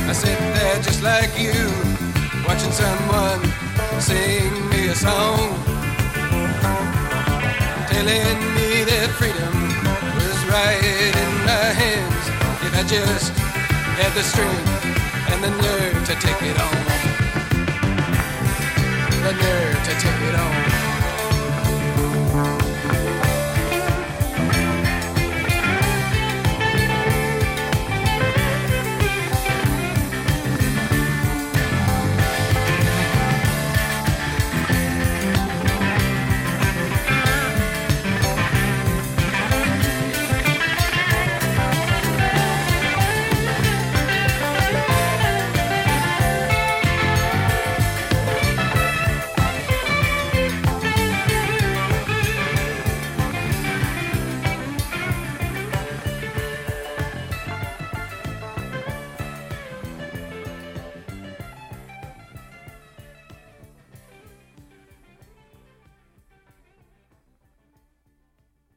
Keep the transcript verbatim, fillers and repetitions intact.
I sit there just like you, watching someone sing me a song, telling me that freedom was right in my hands if I just had the strength and the nerve to take it on. The nerve to take it on.